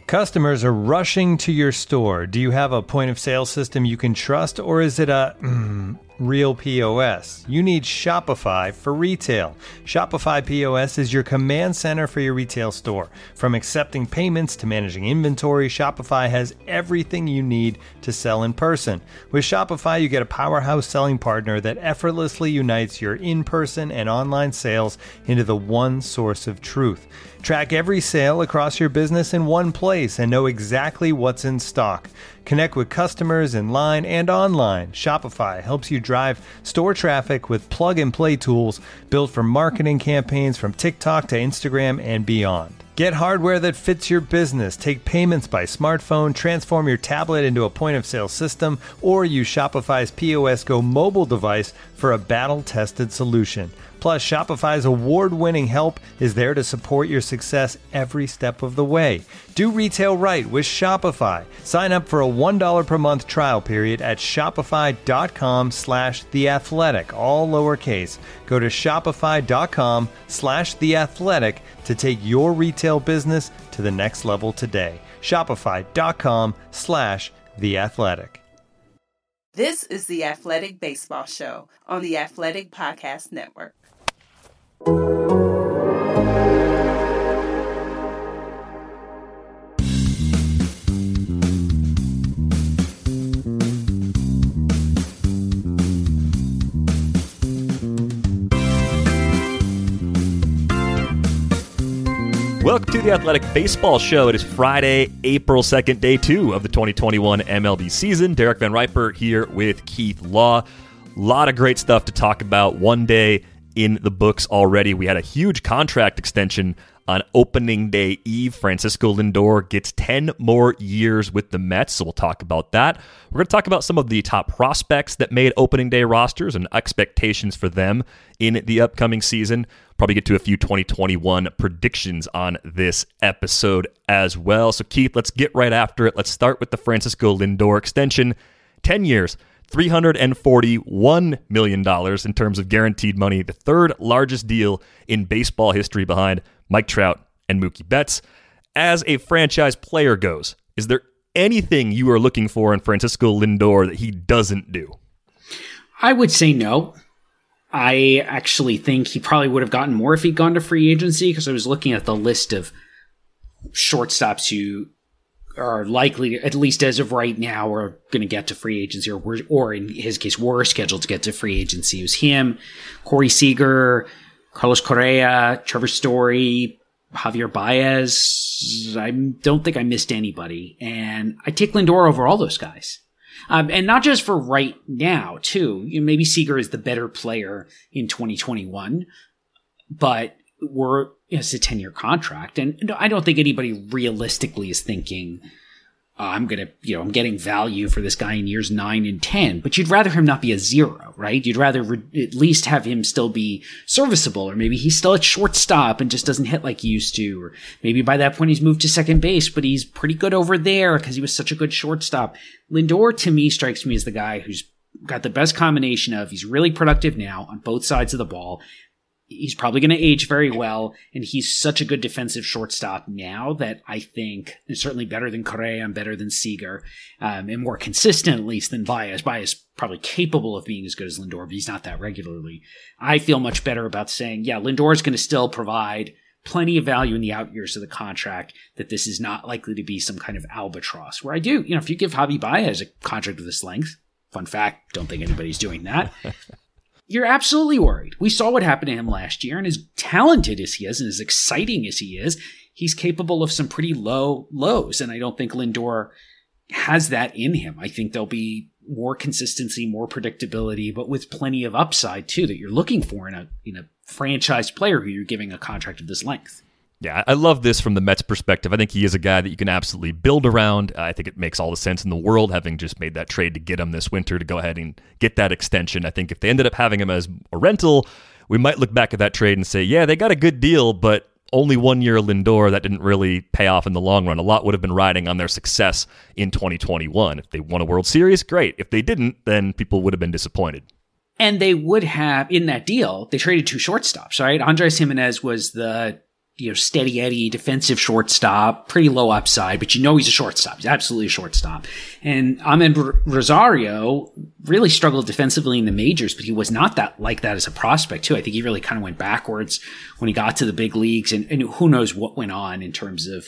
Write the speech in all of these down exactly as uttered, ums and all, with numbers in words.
Customers are rushing to your store. Do you have a point of sale system you can trust, or is it a mm, real P O S? You need Shopify for retail. Shopify P O S is your command center for your retail store. From accepting payments to managing inventory, Shopify has everything you need to sell in person. With Shopify, you get a powerhouse selling partner that effortlessly unites your in-person and online sales into the one source of truth. Track every sale across your business in one place and know exactly what's in stock. Connect with customers in line and online. Shopify helps you drive store traffic with plug-and-play tools built for marketing campaigns from TikTok to Instagram and beyond. Get hardware that fits your business. Take payments by smartphone, transform your tablet into a point-of-sale system, or use Shopify's P O S Go mobile device for a battle-tested solution. Plus, Shopify's award-winning help is there to support your success every step of the way. Do retail right with Shopify. Sign up for a one dollar per month trial period at shopify.com slash theathletic, all lowercase. Go to shopify.com slash theathletic to take your retail business to the next level today. Shopify.com slash theathletic. This is the Athletic Baseball Show on the Athletic Podcast Network. Welcome to the Athletic Baseball Show. It is Friday, April second, day two of the twenty twenty-one M L B season. Derek Van Riper here with Keith Law. A lot of great stuff to talk about. One day in the books already. We had a huge contract extension on opening day eve. Francisco Lindor gets ten more years with the Mets, so we'll talk about that. We're going to talk about some of the top prospects that made opening day rosters and expectations for them in the upcoming season. Probably get to a few twenty twenty-one predictions on this episode as well. So Keith, let's get right after it. Let's start with the Francisco Lindor extension. ten years, three hundred forty-one million dollars in terms of guaranteed money, the third largest deal in baseball history behind Mike Trout and Mookie Betts. As a franchise player goes, is there anything you are looking for in Francisco Lindor that he doesn't do? I would say no. I actually think he probably would have gotten more if he'd gone to free agency, because I was looking at the list of shortstops who are likely, at least as of right now, are going to get to free agency, or were, or in his case, were scheduled to get to free agency. It was him, Corey Seager, Carlos Correa, Trevor Story, Javier Baez. I don't think I missed anybody. And I take Lindor over all those guys. Um, and not just for right now, too. You know, maybe Seager is the better player in twenty twenty-one, but we're, you know, it's a ten-year contract. And I don't think anybody realistically is thinking, uh, I'm going to, you know, I'm getting value for this guy in years nine and ten. But you'd rather him not be a zero, right? You'd rather re- at least have him still be serviceable, or maybe he's still at shortstop and just doesn't hit like he used to. Or maybe by that point he's moved to second base, but he's pretty good over there because he was such a good shortstop. Lindor, to me, strikes me as the guy who's got the best combination of he's really productive now on both sides of the ball. He's probably going to age very well, and he's such a good defensive shortstop now that I think is certainly better than Correa and better than Seager, um, and more consistent at least than Baez. Baez probably capable of being as good as Lindor, but he's not that regularly. I feel much better about saying, yeah, Lindor is going to still provide plenty of value in the out years of the contract, that this is not likely to be some kind of albatross. Where I do, you know, if you give Javi Baez a contract of this length, fun fact, don't think anybody's doing that, you're absolutely worried. We saw what happened to him last year, and as talented as he is and as exciting as he is, he's capable of some pretty low lows, and I don't think Lindor has that in him. I think there'll be more consistency, more predictability, but with plenty of upside too that you're looking for in a in a franchise player who you're giving a contract of this length. Yeah, I love this from the Mets' perspective. I think he is a guy that you can absolutely build around. I think it makes all the sense in the world, having just made that trade to get him this winter to go ahead and get that extension. I think if they ended up having him as a rental, we might look back at that trade and say, yeah, they got a good deal, but only one year of Lindor, that didn't really pay off in the long run. A lot would have been riding on their success in twenty twenty-one. If they won a World Series, great. If they didn't, then people would have been disappointed. And they would have, in that deal, they traded two shortstops, right? Andres Gimenez was the you know, steady Eddie defensive shortstop, pretty low upside, but you know he's a shortstop. He's absolutely a shortstop. And Ahmed Rosario really struggled defensively in the majors, but he was not that like that as a prospect too. I think he really kind of went backwards when he got to the big leagues, and, and who knows what went on in terms of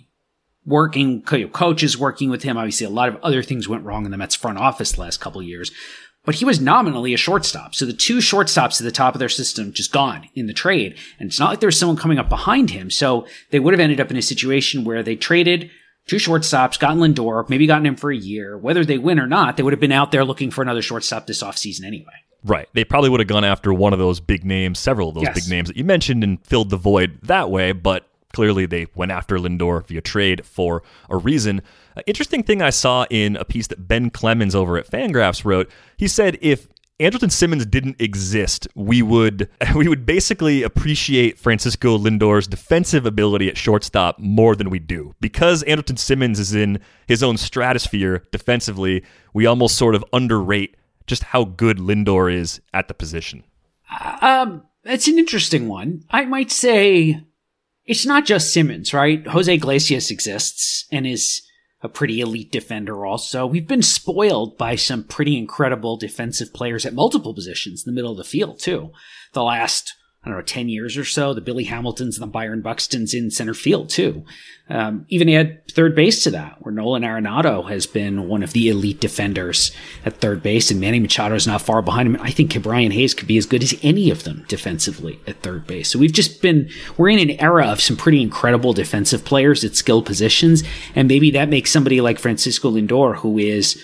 working, coaches working with him. Obviously, a lot of other things went wrong in the Mets front office the last couple of years. But he was nominally a shortstop. So the two shortstops at the top of their system just gone in the trade. And it's not like there was someone coming up behind him. So they would have ended up in a situation where they traded two shortstops, gotten Lindor, maybe gotten him for a year. Whether they win or not, they would have been out there looking for another shortstop this offseason anyway. Right. They probably would have gone after one of those big names, several of those Yes. big names that you mentioned, and filled the void that way. But clearly they went after Lindor via trade for a reason. Uh, interesting thing I saw in a piece that Ben Clemens over at Fangraphs wrote, he said if Andrelton Simmons didn't exist, we would we would basically appreciate Francisco Lindor's defensive ability at shortstop more than we do. Because Andrelton Simmons is in his own stratosphere defensively, we almost sort of underrate just how good Lindor is at the position. Um, it's an interesting one. I might say it's not just Simmons, right? Jose Iglesias exists and is a pretty elite defender also. We've been spoiled by some pretty incredible defensive players at multiple positions in the middle of the field, too. The last, I don't know, ten years or so, the Billy Hamiltons and the Byron Buxtons in center field, too. Um, even add third base to that, where Nolan Arenado has been one of the elite defenders at third base, and Manny Machado is not far behind him. I think Brian Hayes could be as good as any of them defensively at third base. So we've just been, we're in an era of some pretty incredible defensive players at skilled positions, and maybe that makes somebody like Francisco Lindor, who is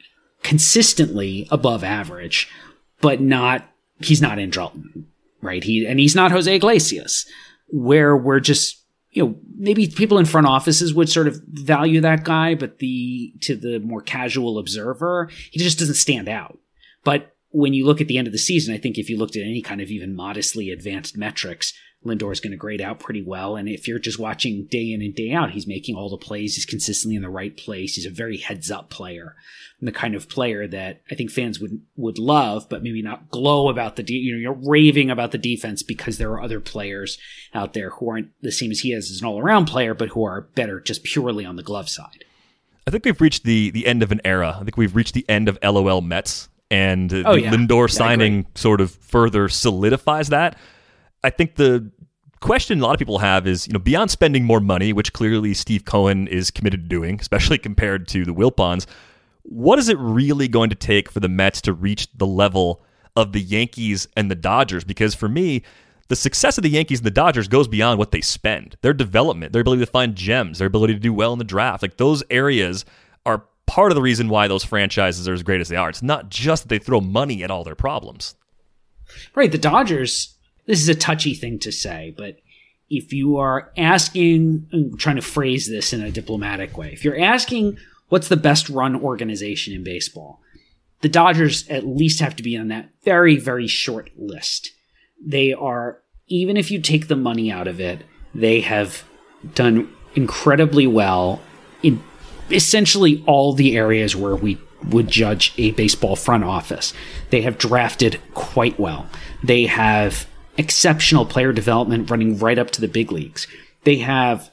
consistently above average, but not, he's not Andrelton, right? He, and he's not Jose Iglesias, where we're just, you know, maybe people in front offices would sort of value that guy, but the, to the more casual observer, he just doesn't stand out. But when you look at the end of the season, I think if you looked at any kind of even modestly advanced metrics, Lindor is going to grade out pretty well. And if you're just watching day in and day out, he's making all the plays. He's consistently in the right place. He's a very heads up player, and the kind of player that I think fans would, would love, but maybe not glow about the, de- you know, you're raving about the defense because there are other players out there who aren't the same as he is as an all around player, but who are better just purely on the glove side. I think we've reached the the end of an era. I think we've reached the end of LOL Mets, and Oh, the yeah. Lindor Yeah, I signing agree. sort of further solidifies that. I think the question a lot of people have is, you know, beyond spending more money, which clearly Steve Cohen is committed to doing, especially compared to the Wilpons, what is it really going to take for the Mets to reach the level of the Yankees and the Dodgers? Because for me, the success of the Yankees and the Dodgers goes beyond what they spend. Their development, their ability to find gems, their ability to do well in the draft, like those areas are part of the reason why those franchises are as great as they are. It's not just that they throw money at all their problems. Right. The Dodgers, this is a touchy thing to say, but if you are asking, I'm trying to phrase this in a diplomatic way, if you're asking what's the best run organization in baseball, the Dodgers at least have to be on that very, very short list. They are, even if you take the money out of it, they have done incredibly well in essentially all the areas where we would judge a baseball front office. They have drafted quite well. They have exceptional player development running right up to the big leagues. They have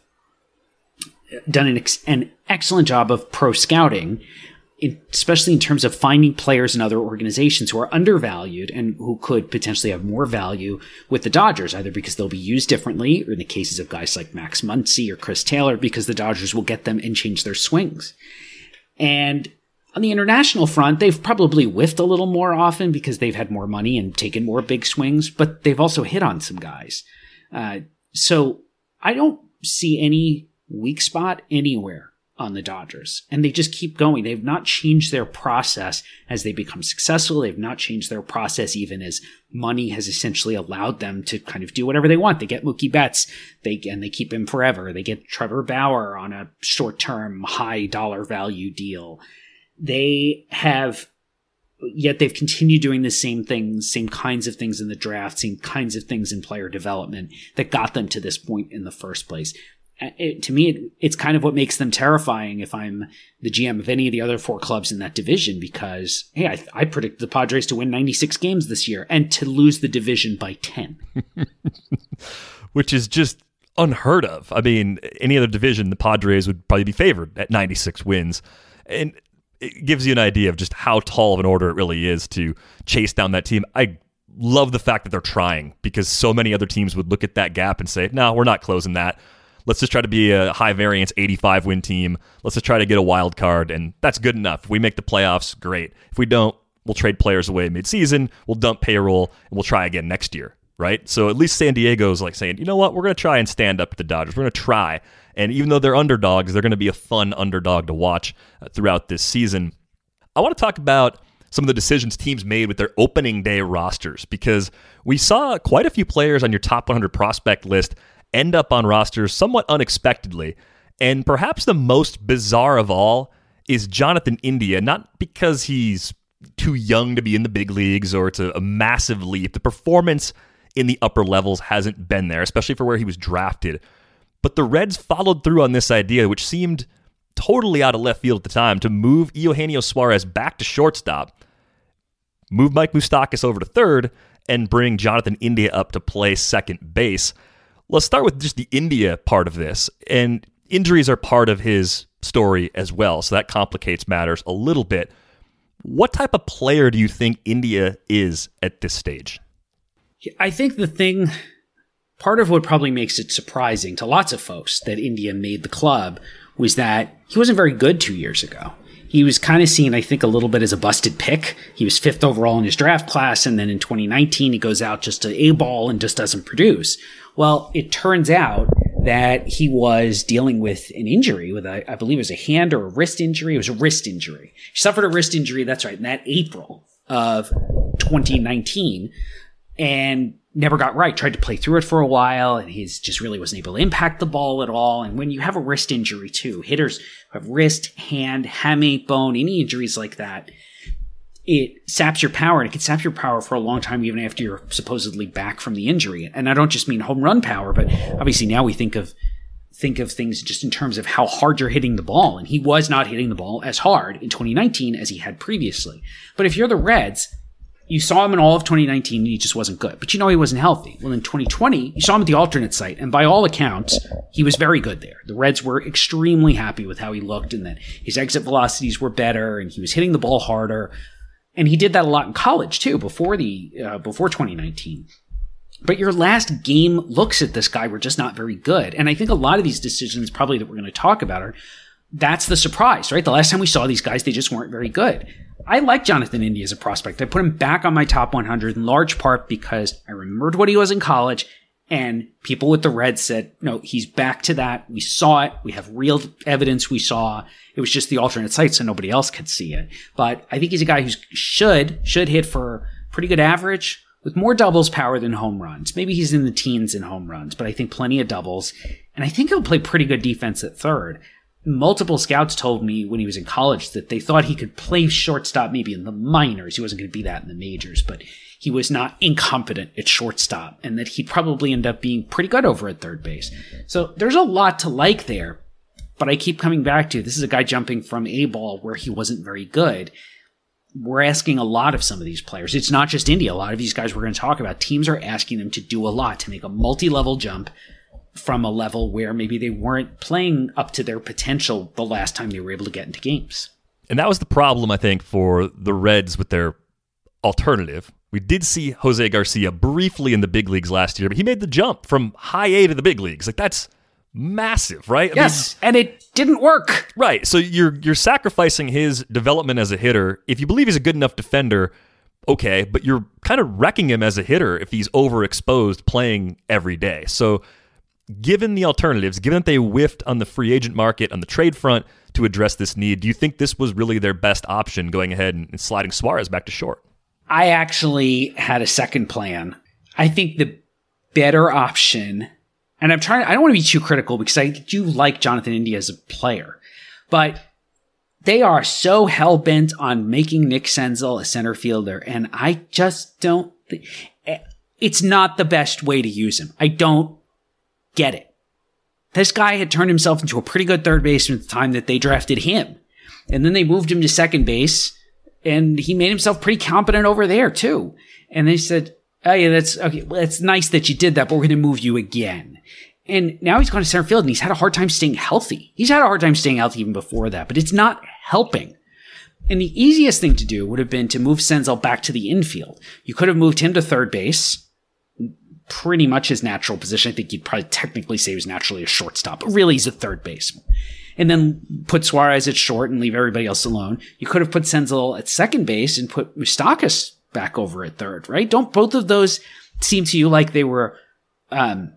done an, ex- an excellent job of pro scouting, in, especially in terms of finding players in other organizations who are undervalued and who could potentially have more value with the Dodgers, either because they'll be used differently, or in the cases of guys like Max Muncy or Chris Taylor, because the Dodgers will get them and change their swings. And on the international front, they've probably whiffed a little more often because they've had more money and taken more big swings, but they've also hit on some guys. Uh, so I don't see any weak spot anywhere on the Dodgers, and they just keep going. They've not changed their process as they become successful. They've not changed their process even as money has essentially allowed them to kind of do whatever they want. They get Mookie Betts, they and they keep him forever. They get Trevor Bauer on a short-term, high dollar value deal. They have, yet they've continued doing the same things, same kinds of things in the draft, same kinds of things in player development that got them to this point in the first place. It, to me, it, it's kind of what makes them terrifying if I'm the G M of any of the other four clubs in that division, because, hey, I, I predict the Padres to win ninety-six games this year and to lose the division by ten. Which is just unheard of. I mean, any other division, the Padres would probably be favored at ninety-six wins. And it gives you an idea of just how tall of an order it really is to chase down that team. I love the fact that they're trying, because so many other teams would look at that gap and say, no, we're not closing that. Let's just try to be a high variance eighty-five win team. Let's just try to get a wild card, and that's good enough. If we make the playoffs, great. If we don't, we'll trade players away mid-season, we'll dump payroll, and we'll try again next year, right? So at least San Diego's like saying, you know what, we're going to try and stand up to the Dodgers. We're going to try. And even though they're underdogs, they're going to be a fun underdog to watch uh, throughout this season. I want to talk about some of the decisions teams made with their opening day rosters, because we saw quite a few players on your top one hundred prospect list end up on rosters somewhat unexpectedly. And perhaps the most bizarre of all is Jonathan India, not because he's too young to be in the big leagues or it's a, a massive leap. The performance in the upper levels hasn't been there, especially for where he was drafted. But the Reds followed through on this idea, which seemed totally out of left field at the time, to move Eugenio Suarez back to shortstop, move Mike Moustakas over to third, and bring Jonathan India up to play second base. Let's start with just the India part of this. And injuries are part of his story as well, so that complicates matters a little bit. What type of player do you think India is at this stage? I think the thing, part of what probably makes it surprising to lots of folks that India made the club was that he wasn't very good two years ago. He was kind of seen, I think, a little bit as a busted pick. He was fifth overall in his draft class, and then in twenty nineteen, he goes out just to A-ball and just doesn't produce. Well, it turns out that he was dealing with an injury with, a, I believe it was a hand or a wrist injury. It was a wrist injury. He suffered a wrist injury, that's right, in that April of twenty nineteen, and never got right. Tried to play through it for a while, and he's just really wasn't able to impact the ball at all. And when you have a wrist injury too, hitters who have wrist, hand, hamate bone, any injuries like that, it saps your power, and it can sap your power for a long time, even after you're supposedly back from the injury. And I don't just mean home run power, but obviously now we think of think of things just in terms of how hard you're hitting the ball. And he was not hitting the ball as hard in twenty nineteen as he had previously. But if you're the Reds, you saw him in all of twenty nineteen, and he just wasn't good. But you know he wasn't healthy. Well, in twenty twenty, you saw him at the alternate site, and by all accounts, he was very good there. The Reds were extremely happy with how he looked, and that his exit velocities were better, and he was hitting the ball harder. And he did that a lot in college, too, before the uh, before twenty nineteen. But your last game looks at this guy were just not very good. And I think a lot of these decisions probably that we're going to talk about are, that's the surprise, right? The last time we saw these guys, they just weren't very good. I like Jonathan India as a prospect. I put him back on my top one hundred in large part because I remembered what he was in college, and people with the Reds said, no, he's back to that. We saw it. We have real evidence we saw. It was just the alternate site, so nobody else could see it. But I think he's a guy who should, should hit for pretty good average with more doubles power than home runs. Maybe he's in the teens in home runs, but I think plenty of doubles. And I think he'll play pretty good defense at third. Multiple scouts told me when he was in college that they thought he could play shortstop maybe in the minors. He wasn't going to be that in the majors, but he was not incompetent at shortstop, and that he'd probably end up being pretty good over at third base. So there's a lot to like there, but I keep coming back to, this is a guy jumping from A-ball where he wasn't very good. We're asking a lot of some of these players. It's not just India. A lot of these guys we're going to talk about, teams are asking them to do a lot to make a multi-level jump from a level where maybe they weren't playing up to their potential the last time they were able to get into games. And that was the problem, I think, for the Reds with their alternative. We did see Jose Garcia briefly in the big leagues last year, but he made the jump from high A to the big leagues. Like, that's massive, right? I yes, mean, and it didn't work. Right. So you're you're sacrificing his development as a hitter. If you believe he's a good enough defender, okay, but you're kind of wrecking him as a hitter if he's overexposed playing every day. So given the alternatives, given that they whiffed on the free agent market, on the trade front to address this need, do you think this was really their best option, going ahead and sliding Suarez back to short? I actually had a second plan. I think the better option, and I'm trying, I don't want to be too critical because I do like Jonathan India as a player, but they are so hell-bent on making Nick Senzel a center fielder, and I just don't think, it's not the best way to use him. I don't get it. This guy had turned himself into a pretty good third baseman at the time that they drafted him. And then they moved him to second base, and he made himself pretty competent over there too. And they said, oh yeah, that's okay. Well, it's nice that you did that, but we're going to move you again. And now he's gone to center field and he's had a hard time staying healthy. He's had a hard time staying healthy even before that, but it's not helping. And the easiest thing to do would have been to move Senzel back to the infield. You could have moved him to third base, pretty much his natural position. I think you'd probably technically say he was naturally a shortstop, but really he's a third baseman. And then put Suarez at short and leave everybody else alone. You could have put Senzel at second base and put Moustakas back over at third, right? Don't both of those seem to you like they were um,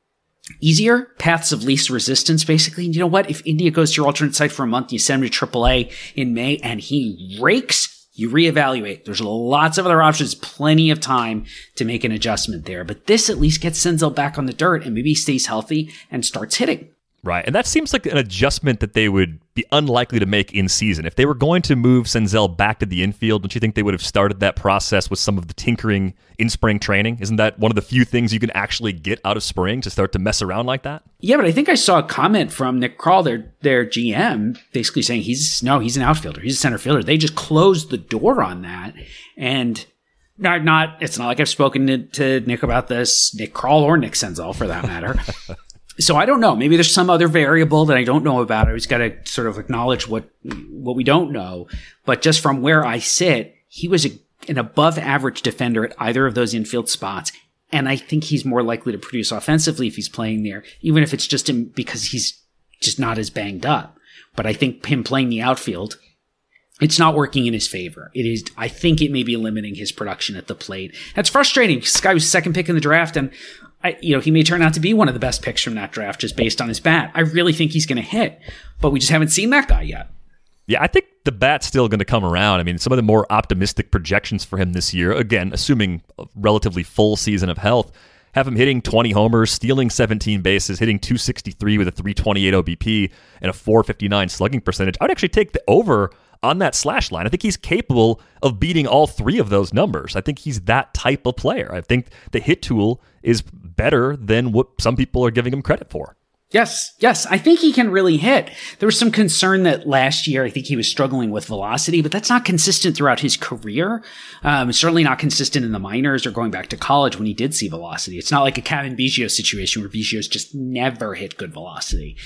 easier paths of least resistance, basically? And you know what? If India goes to your alternate site for a month, you send him to triple A in May and he rakes, you reevaluate. There's lots of other options, plenty of time to make an adjustment there. But this at least gets Senzel back on the dirt and maybe he stays healthy and starts hitting. Right, and that seems like an adjustment that they would be unlikely to make in season. If they were going to move Senzel back to the infield, don't you think they would have started that process with some of the tinkering in spring training? Isn't that one of the few things you can actually get out of spring to start to mess around like that? Yeah, but I think I saw a comment from Nick Krall, their, their G M, basically saying he's no, he's an outfielder, he's a center fielder. They just closed the door on that, and not not it's not like I've spoken to, to Nick about this, Nick Krall or Nick Senzel for that matter. So I don't know. Maybe there's some other variable that I don't know about. I always got to sort of acknowledge what what we don't know. But just from where I sit, he was a, an above average defender at either of those infield spots. And I think he's more likely to produce offensively if he's playing there, even if it's just him because he's just not as banged up. But I think him playing the outfield, it's not working in his favor. It is. I think it may be limiting his production at the plate. That's frustrating. This guy was second pick in the draft, and I, you know, he may turn out to be one of the best picks from that draft just based on his bat. I really think he's going to hit, but we just haven't seen that guy yet. Yeah, I think the bat's still going to come around. I mean, some of the more optimistic projections for him this year, again, assuming a relatively full season of health, have him hitting twenty homers, stealing seventeen bases, hitting two sixty-three with a three twenty-eight O B P and a four fifty-nine slugging percentage. I would actually take the over on that slash line. I think he's capable of beating all three of those numbers. I think he's that type of player. I think the hit tool is better than what some people are giving him credit for. Yes, yes. I think he can really hit. There was some concern that last year, I think he was struggling with velocity, but that's not consistent throughout his career. Um, certainly not consistent in the minors or going back to college when he did see velocity. It's not like a Kevin Biggio situation where Biggio's just never hit good velocity.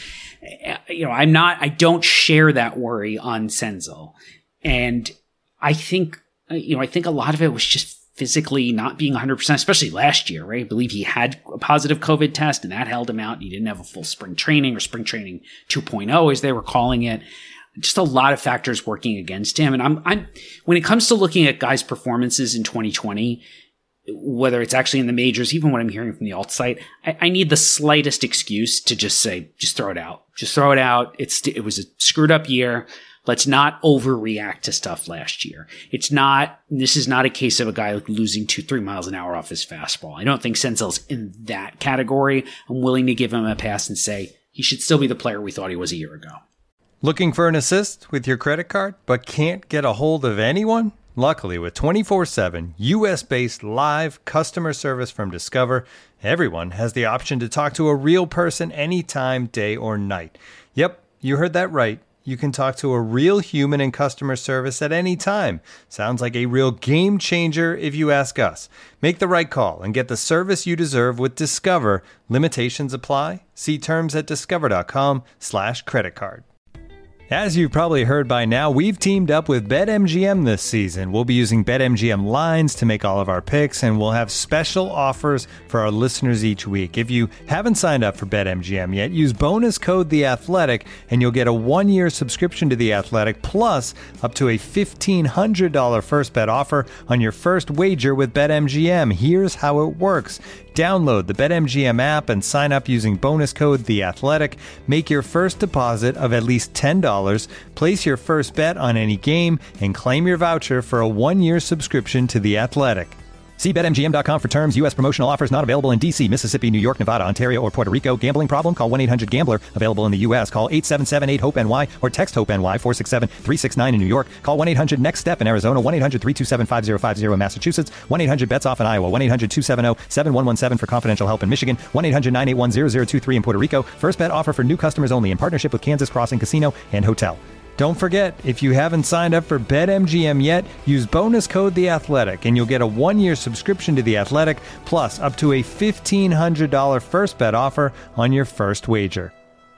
You know, I'm not, I don't share that worry on Senzel. And I think, you know, I think a lot of it was just physically not being one hundred percent, especially last year, right? I believe he had a positive COVID test and that held him out. He didn't have a full spring training or spring training two point oh as they were calling it. Just a lot of factors working against him. And I'm, I'm, when it comes to looking at guys' performances in twenty twenty, whether it's actually in the majors, even what I'm hearing from the alt site, I, I need the slightest excuse to just say, just throw it out. Just throw it out. It's, it was a screwed up year. Let's not overreact to stuff last year. It's not, this is not a case of a guy like losing two, three miles an hour off his fastball. I don't think Senzel's in that category. I'm willing to give him a pass and say he should still be the player we thought he was a year ago. Looking for an assist with your credit card, but can't get a hold of anyone? Luckily, with twenty-four seven U S-based live customer service from Discover, everyone has the option to talk to a real person anytime, day or night. Yep, you heard that right. You can talk to a real human in customer service at any time. Sounds like a real game changer if you ask us. Make the right call and get the service you deserve with Discover. Limitations apply. See terms at discover.com slash credit card. As you've probably heard by now, we've teamed up with BetMGM this season. We'll be using BetMGM lines to make all of our picks, and we'll have special offers for our listeners each week. If you haven't signed up for BetMGM yet, use bonus code The Athletic, and you'll get a one-year subscription to The Athletic, plus up to a fifteen hundred dollars first bet offer on your first wager with BetMGM. Here's how it works. Download the BetMGM app and sign up using bonus code The Athletic. Make your first deposit of at least ten dollars. Place your first bet on any game and claim your voucher for a one-year subscription to The Athletic. See Bet M G M dot com for terms. U S promotional offers not available in D C, Mississippi, New York, Nevada, Ontario, or Puerto Rico. Gambling problem? Call one eight hundred gambler. Available in the U S. Call eight seven seven eight hope N Y or text HOPE-NY four six seven three six nine in New York. Call one eight hundred next step in Arizona. one eight hundred three two seven five zero five zero in Massachusetts. one eight hundred bets off in Iowa. one eight hundred two seven zero seven one one seven for confidential help in Michigan. one eight hundred nine eight one zero zero two three in Puerto Rico. First bet offer for new customers only in partnership with Kansas Crossing Casino and Hotel. Don't forget, if you haven't signed up for BetMGM yet, use bonus code The Athletic, and you'll get a one-year subscription to The Athletic, plus up to a fifteen hundred dollars first bet offer on your first wager.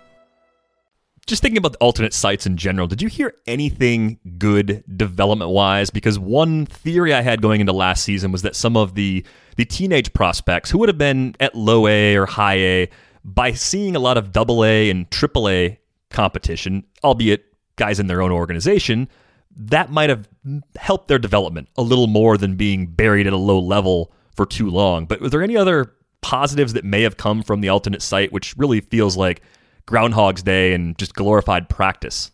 Just thinking about the alternate sites in general, did you hear anything good development-wise? Because one theory I had going into last season was that some of the, the teenage prospects who would have been at low A or high A, by seeing a lot of double A and triple A competition, albeit guys in their own organization, that might have helped their development a little more than being buried at a low level for too long. But were there any other positives that may have come from the alternate site, which really feels like Groundhog's Day and just glorified practice?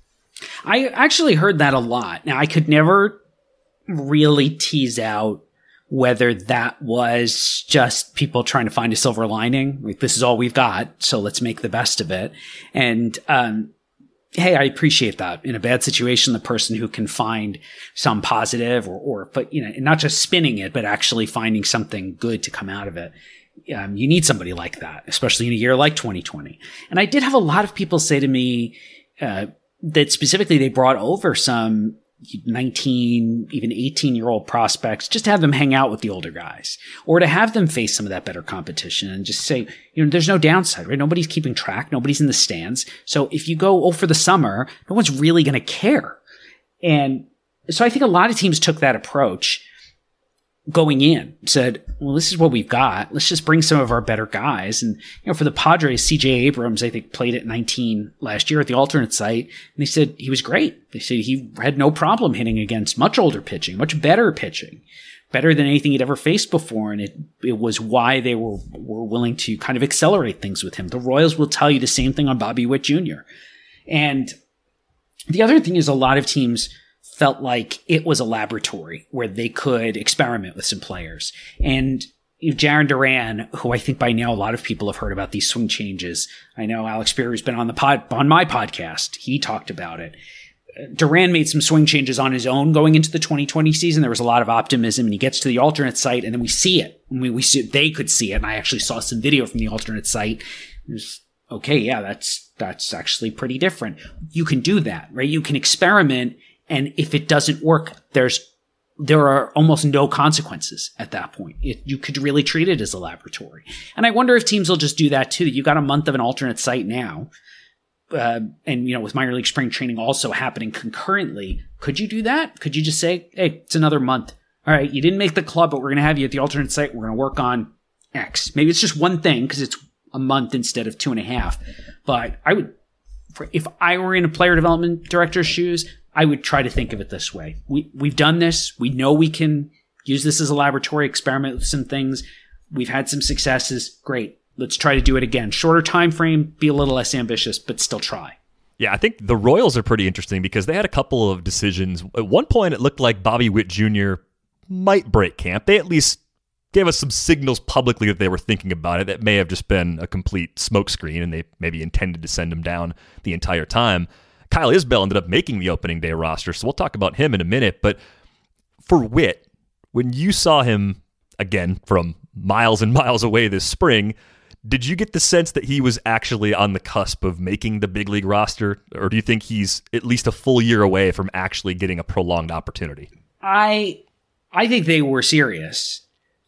I actually heard that a lot. Now, I could never really tease out whether that was just people trying to find a silver lining. Like, this is all we've got, so let's make the best of it. And, um, hey, I appreciate that. In a bad situation, the person who can find some positive or, or, but, you know, not just spinning it, but actually finding something good to come out of it. Um, you need somebody like that, especially in a year like twenty twenty. And I did have a lot of people say to me uh, that specifically they brought over some nineteen, even eighteen year old prospects just to have them hang out with the older guys or to have them face some of that better competition and just say, you know, there's no downside, right? Nobody's keeping track. Nobody's in the stands. So if you go, oh, for the summer, no one's really going to care. And so I think a lot of teams took that approach going in, said, well, this is what we've got. Let's just bring some of our better guys. And, you know, for the Padres, C J Abrams, I think, played at nineteen last year at the alternate site. And they said he was great. They said he had no problem hitting against much older pitching, much better pitching, better than anything he'd ever faced before. And it, it was why they were, were willing to kind of accelerate things with him. The Royals will tell you the same thing on Bobby Witt Junior And the other thing is a lot of teams felt like it was a laboratory where they could experiment with some players. And you know, Jarren Duran, who I think by now a lot of people have heard about these swing changes. I know Alex Beer, who's been on the pod, on my podcast, he talked about it. Duran made some swing changes on his own going into the twenty twenty season. There was a lot of optimism, and he gets to the alternate site, and then we see it. I mean, we see it, they could see it, and I actually saw some video from the alternate site. It was, okay, yeah, that's that's actually pretty different. You can do that, right? You can experiment. And if it doesn't work, there's, there are almost no consequences at that point. It, you could really treat it as a laboratory. And I wonder if teams will just do that too. You got a month of an alternate site now. Uh, and, you know, with minor league spring training also happening concurrently, could you do that? Could you just say, hey, it's another month. All right, you didn't make the club, but we're going to have you at the alternate site. We're going to work on X. Maybe it's just one thing because it's a month instead of two and a half. But I would, if I were in a player development director's shoes, I would try to think of it this way. We, we've done this. We know we can use this as a laboratory, experiment with some things. We've had some successes. Great. Let's try to do it again. Shorter time frame, be a little less ambitious, but still try. Yeah, I think the Royals are pretty interesting because they had a couple of decisions. At one point, it looked like Bobby Witt Junior might break camp. They at least gave us some signals publicly that they were thinking about it. That may have just been a complete smokescreen, and they maybe intended to send him down the entire time. Kyle Isbell ended up making the opening day roster, so we'll talk about him in a minute. But for Witt, when you saw him, again, from miles and miles away this spring, did you get the sense that he was actually on the cusp of making the big league roster? Or do you think he's at least a full year away from actually getting a prolonged opportunity? I I think they were serious.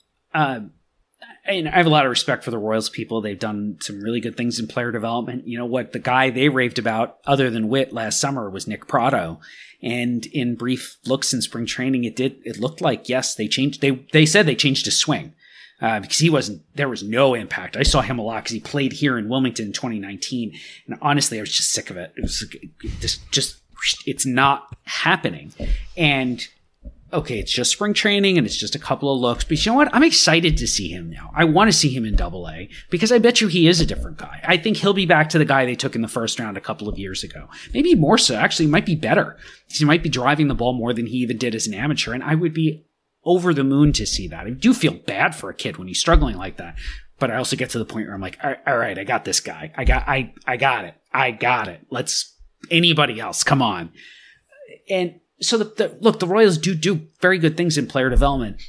Uh, and I have a lot of respect for the Royals people. They've done some really good things in player development. You know what? The guy they raved about, other than Witt last summer, was Nick Pratto. And in brief looks in spring training, it did. It looked like, yes, they changed. They they said they changed his swing uh, because he wasn't. There was no impact. I saw him a lot because he played here in Wilmington in twenty nineteen, and honestly, I was just sick of it. It was just just it's not happening. And okay, it's just spring training and it's just a couple of looks. But you know what? I'm excited to see him now. I want to see him in Double A because I bet you he is a different guy. I think he'll be back to the guy they took in the first round a couple of years ago. Maybe more so. Actually, he might be better. He might be driving the ball more than he even did as an amateur. And I would be over the moon to see that. I do feel bad for a kid when he's struggling like that. But I also get to the point where I'm like, all right, I got this guy. I got, I, I got it. I got it. Let's, anybody else, come on. And so, the, the, look, the Royals do do very good things in player development.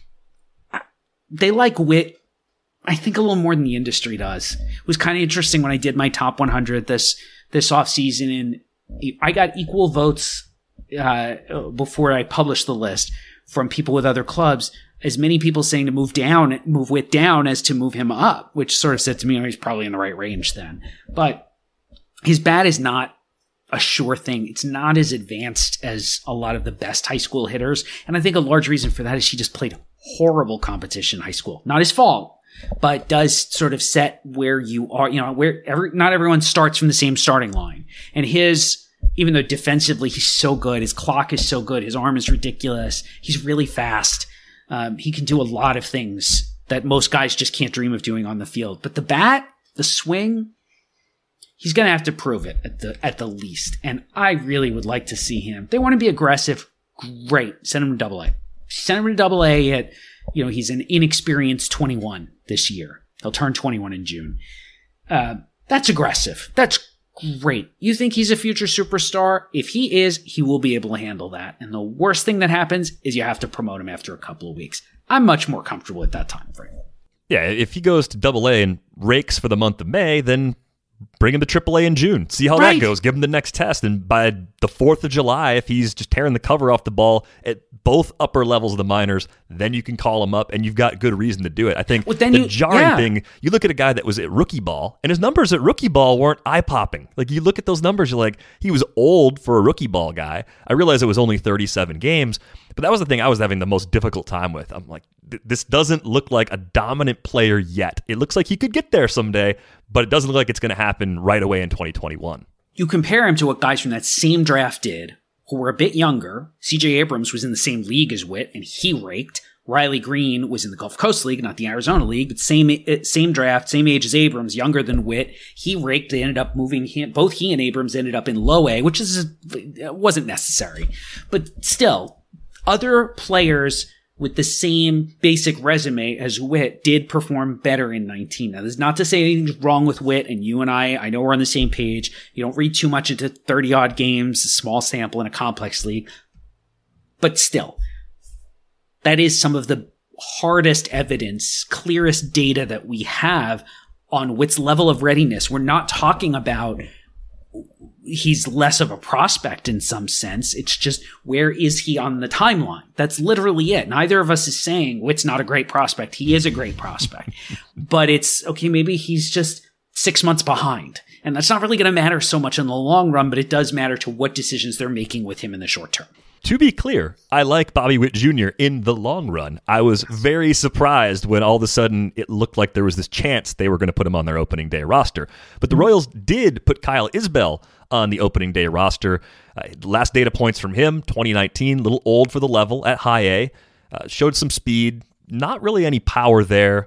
They like Witt, I think, a little more than the industry does. It was kind of interesting when I did my top one hundred this this offseason, and I got equal votes uh, before I published the list from people with other clubs. As many people saying to move down, move Witt down as to move him up, which sort of said to me, oh, he's probably in the right range then. But his bat is not a sure thing. It's not as advanced as a lot of the best high school hitters. And I think a large reason for that is he just played horrible competition in high school. Not his fault, but does sort of set where you are, you know, where every, not everyone starts from the same starting line. And his, even though defensively he's so good, his clock is so good, his arm is ridiculous, he's really fast. Um, he can do a lot of things that most guys just can't dream of doing on the field. But the bat, the swing, he's going to have to prove it at the at the least. And I really would like to see him. They want to be aggressive. Great. Send him to double A. Send him to double A at, you know, he's an inexperienced twenty-one this year. He'll turn twenty-one in June. Uh, that's aggressive. That's great. You think he's a future superstar? If he is, he will be able to handle that. And the worst thing that happens is you have to promote him after a couple of weeks. I'm much more comfortable with that time frame. Yeah, if he goes to double A and rakes for the month of May, then bring him to triple A in June. See how right. that goes. Give him the next test. And by the fourth of July, if he's just tearing the cover off the ball at both upper levels of the minors, then you can call him up, and you've got good reason to do it. I think well, then the you, jarring yeah. thing, you look at a guy that was at rookie ball, and his numbers at rookie ball weren't eye-popping. Like, you look at those numbers, you're like, he was old for a rookie ball guy. I realize it was only thirty-seven games, but that was the thing I was having the most difficult time with. I'm like, this doesn't look like a dominant player yet. It looks like he could get there someday, but it doesn't look like it's going to happen right away in twenty twenty-one. You compare him to what guys from that same draft did, who were a bit younger. C J Abrams was in the same league as Witt, and he raked. Riley Green was in the Gulf Coast League, not the Arizona League, but same same draft, same age as Abrams, younger than Witt. He raked. They ended up moving him. Both he and Abrams ended up in low A, which is wasn't necessary. But still, other players with the same basic resume as Witt did perform better in nineteen. Now, this is not to say anything's wrong with Witt, and you and I, I know we're on the same page. You don't read too much into thirty-odd games, a small sample in a complex league. But still, that is some of the hardest evidence, clearest data that we have on Witt's level of readiness. We're not talking about he's less of a prospect in some sense. It's just, where is he on the timeline? That's literally it. Neither of us is saying Witt's not a great prospect. He is a great prospect. But it's, okay, maybe he's just six months behind. And that's not really going to matter so much in the long run, but it does matter to what decisions they're making with him in the short term. To be clear, I like Bobby Witt Junior in the long run. I was very surprised when all of a sudden it looked like there was this chance they were going to put him on their opening day roster. But the Royals did put Kyle Isbell on the opening day roster. Uh, last data points from him, twenty nineteen, a little old for the level at high A. Uh, showed some speed, not really any power there.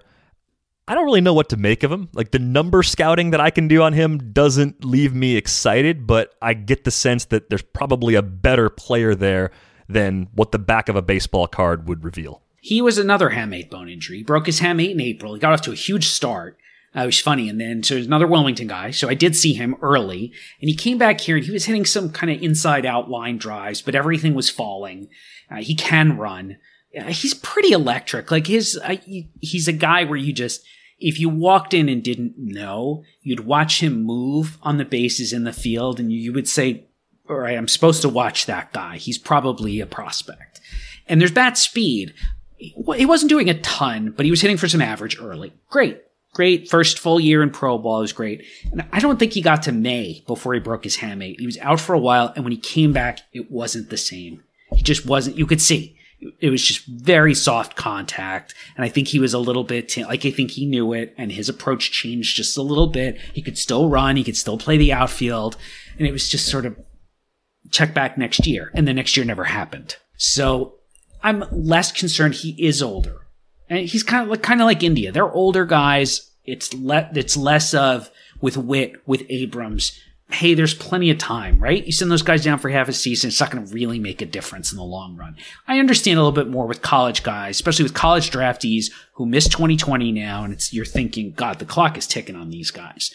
I don't really know what to make of him. Like, the number scouting that I can do on him doesn't leave me excited, but I get the sense that there's probably a better player there than what the back of a baseball card would reveal. He was another hamate bone injury. He broke his hamate in April. He got off to a huge start. Uh, it was funny. And then, so there's another Wilmington guy. So I did see him early. And he came back here and he was hitting some kind of inside-out line drives, but everything was falling. Uh, he can run. Uh, he's pretty electric. Like, his, uh, he, he's a guy where you just, if you walked in and didn't know, you'd watch him move on the bases in the field and you would say, all right, I'm supposed to watch that guy. He's probably a prospect. And there's bat speed. He wasn't doing a ton, but he was hitting for some average early. Great. Great. First full year in pro ball was great. And I don't think he got to May before he broke his hamate. He was out for a while, and when he came back, it wasn't the same. He just wasn't. You could see. It was just very soft contact, and I think he was a little bit, t- like I think he knew it, and his approach changed just a little bit. He could still run, he could still play the outfield, and it was just sort of check back next year, and the next year never happened. So I'm less concerned. He is older, and he's kind of like kind of like India. They're older guys. It's le- it's less of with Witt, with Abrams. Hey, there's plenty of time, right? You send those guys down for half a season, it's not going to really make a difference in the long run. I understand a little bit more with college guys, especially with college draftees who missed twenty twenty now, and it's you're thinking, God, the clock is ticking on these guys.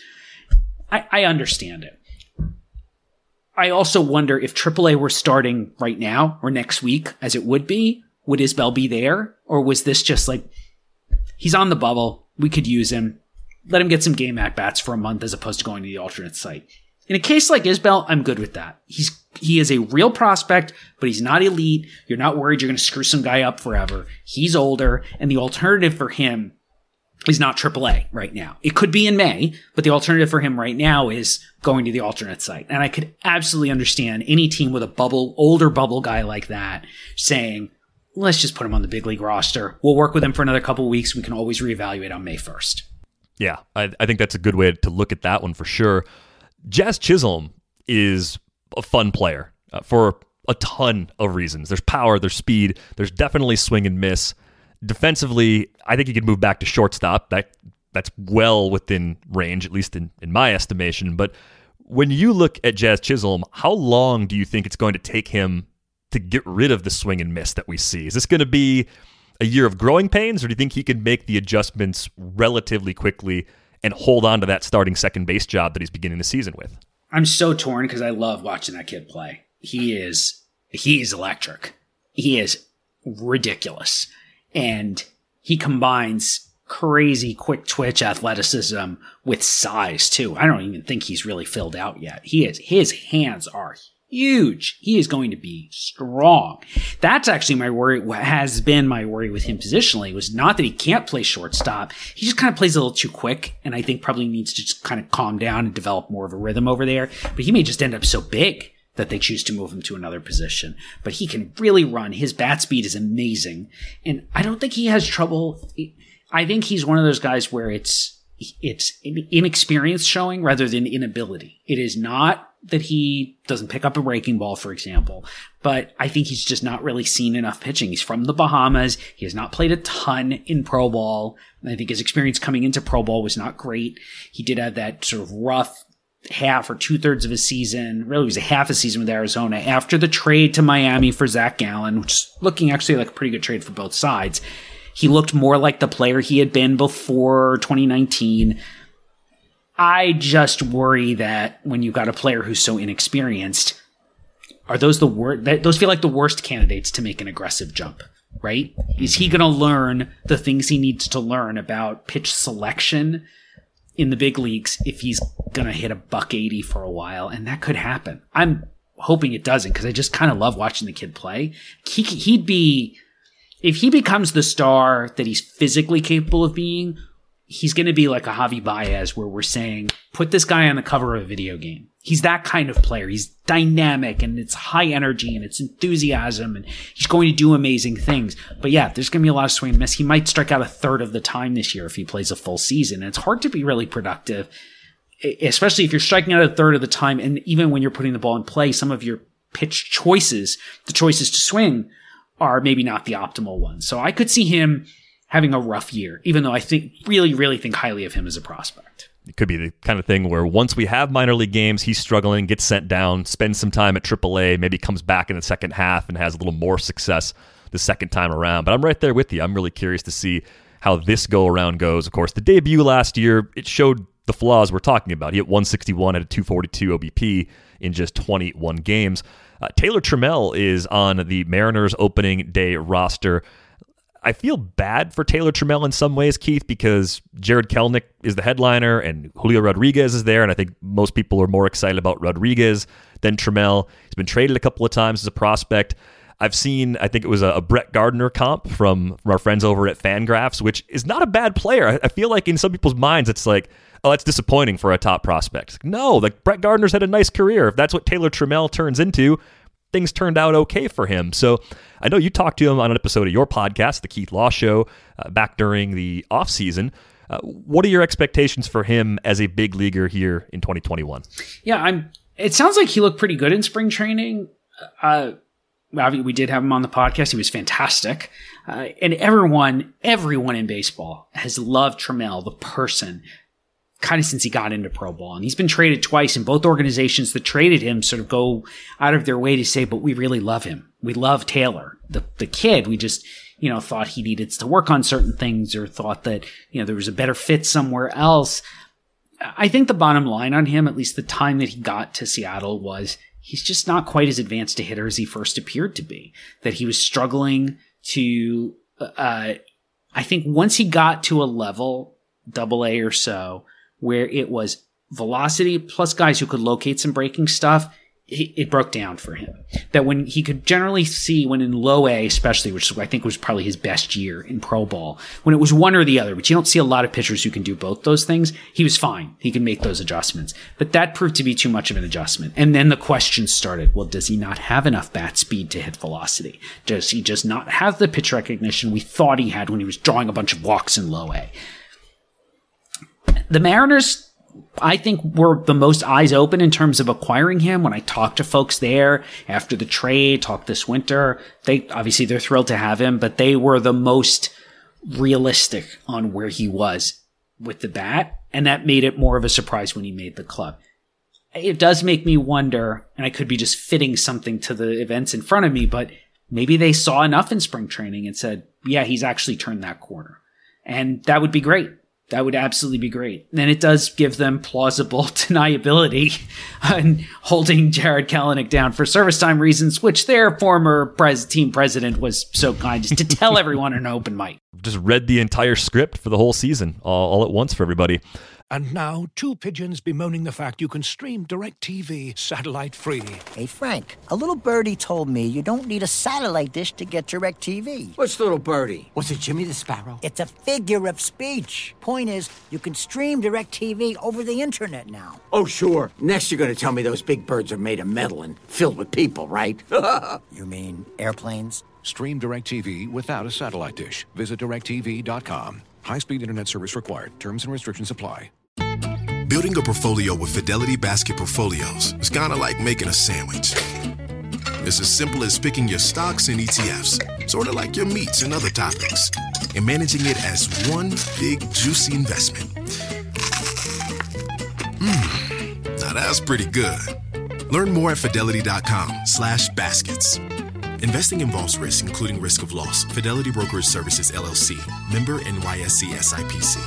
I, I understand it. I also wonder if triple A were starting right now or next week, as it would be, would Isbell be there? Or was this just like, he's on the bubble, we could use him, let him get some game at-bats for a month as opposed to going to the alternate site? In a case like Isbell, I'm good with that. He's he is a real prospect, but he's not elite. You're not worried you're going to screw some guy up forever. He's older, and the alternative for him is not triple A right now. It could be in May, but the alternative for him right now is going to the alternate site. And I could absolutely understand any team with a bubble, older bubble guy like that saying, let's just put him on the big league roster. We'll work with him for another couple of weeks. We can always reevaluate on May first. Yeah, I, I think that's a good way to look at that one for sure. Jazz Chisholm is a fun player uh, for a ton of reasons. There's power, there's speed, there's definitely swing and miss. Defensively, I think he could move back to shortstop. That that's well within range, at least in, in my estimation. But when you look at Jazz Chisholm, how long do you think it's going to take him to get rid of the swing and miss that we see? Is this going to be a year of growing pains, or do you think he can make the adjustments relatively quickly and hold on to that starting second base job that he's beginning the season with? I'm so torn because I love watching that kid play. He is he's electric. He is ridiculous. And he combines crazy quick twitch athleticism with size too. I don't even think he's really filled out yet. He is his hands are huge. He is going to be strong. That's actually my worry, what has been my worry with him positionally, was not that he can't play shortstop. He just kind of plays a little too quick, and I think probably needs to just kind of calm down and develop more of a rhythm over there. But he may just end up so big that they choose to move him to another position. But he can really run. His bat speed is amazing. And I don't think he has trouble. I think he's one of those guys where it's it's inexperience showing rather than inability. It is not that he doesn't pick up a breaking ball, for example, but I think he's just not really seen enough pitching. He's from the Bahamas. He has not played a ton in pro ball. I think his experience coming into pro ball was not great. He did have that sort of rough half or two thirds of a season. Really, it was a half a season with Arizona after the trade to Miami for Zach Gallen, which is looking actually like a pretty good trade for both sides. He looked more like the player he had been before twenty nineteen. I just worry that when you've got a player who's so inexperienced, are those the worst? Those feel like the worst candidates to make an aggressive jump, right? Is he going to learn the things he needs to learn about pitch selection in the big leagues if he's going to hit a buck eighty for a while? And that could happen. I'm hoping it doesn't, because I just kind of love watching the kid play. He, he'd be, if he becomes the star that he's physically capable of being, he's going to be like a Javi Baez, where we're saying, put this guy on the cover of a video game. He's that kind of player. He's dynamic, and it's high energy, and it's enthusiasm, and he's going to do amazing things. But yeah, there's going to be a lot of swing and miss. He might strike out a third of the time this year if he plays a full season. And it's hard to be really productive, especially if you're striking out a third of the time. And even when you're putting the ball in play, some of your pitch choices, the choices to swing, are maybe not the optimal ones. So I could see him having a rough year, even though I think really, really think highly of him as a prospect. It could be the kind of thing where once we have minor league games, he's struggling, gets sent down, spends some time at triple A, maybe comes back in the second half and has a little more success the second time around. But I'm right there with you. I'm really curious to see how this go-around goes. Of course, the debut last year, it showed the flaws we're talking about. He hit one sixty-one at a two forty-two O B P in just twenty-one games. Uh, Taylor Trammell is on the Mariners opening day roster. I feel bad for Taylor Trammell in some ways, Keith, because Jared Kelenic is the headliner and Julio Rodriguez is there, and I think most people are more excited about Rodriguez than Trammell. He's been traded a couple of times as a prospect. I've seen, I think it was a, a Brett Gardner comp from, from our friends over at Fangraphs, which is not a bad player. I, I feel like in some people's minds, it's like, oh, that's disappointing for a top prospect. No, like Brett Gardner's had a nice career. If that's what Taylor Trammell turns into, things turned out okay for him. So I know you talked to him on an episode of your podcast, The Keith Law Show, uh, back during the offseason. Uh, what are your expectations for him as a big leaguer here in twenty twenty-one? Yeah, I'm. It sounds like he looked pretty good in spring training. Uh, we did have him on the podcast. He was fantastic. Uh, and everyone, everyone in baseball has loved Trammell, the person, kind of since he got into pro ball. And he's been traded twice, and both organizations that traded him sort of go out of their way to say, but we really love him. We love Taylor, the the kid. We just, you know, thought he needed to work on certain things, or thought that, you know, there was a better fit somewhere else. I think the bottom line on him, at least the time that he got to Seattle, was he's just not quite as advanced a hitter as he first appeared to be. That he was struggling to, uh, I think once he got to a level, double A or so, where it was velocity plus guys who could locate some breaking stuff, it, it broke down for him. That when he could generally see when in low A, especially, which I think was probably his best year in pro ball, when it was one or the other, but you don't see a lot of pitchers who can do both those things, he was fine. He could make those adjustments. But that proved to be too much of an adjustment. And then the questions started. Well, does he not have enough bat speed to hit velocity? Does he just not have the pitch recognition we thought he had when he was drawing a bunch of walks in low A? The Mariners, I think, were the most eyes open in terms of acquiring him. When I talked to folks there after the trade, talked this winter, they obviously they're thrilled to have him, but they were the most realistic on where he was with the bat, and that made it more of a surprise when he made the club. It does make me wonder, and I could be just fitting something to the events in front of me, but maybe they saw enough in spring training and said, yeah, he's actually turned that corner. And that would be great. That would absolutely be great. And it does give them plausible deniability on holding Jarred Kelenic down for service time reasons, which their former pres- team president was so kind as to tell everyone in an open mic. Just read the entire script for the whole season, all, all at once for everybody. And now, two pigeons bemoaning the fact you can stream DirecTV satellite-free. Hey, Frank, a little birdie told me you don't need a satellite dish to get DirecTV. What's little birdie? Was it Jimmy the Sparrow? It's a figure of speech. Point is, you can stream DirecTV over the internet now. Oh, sure. Next you're going to tell me those big birds are made of metal and filled with people, right? You mean airplanes? Stream DirecTV without a satellite dish. Visit direct T V dot com. High-speed internet service required. Terms and restrictions apply. Building a portfolio with Fidelity Basket Portfolios is kind of like making a sandwich. It's as simple as picking your stocks and E T Fs, sort of like your meats and other toppings, and managing it as one big, juicy investment. Mmm, now that's pretty good. Learn more at fidelity dot com slash baskets. Investing involves risk, including risk of loss. Fidelity Brokerage Services, L L C. Member N Y S E S I P C.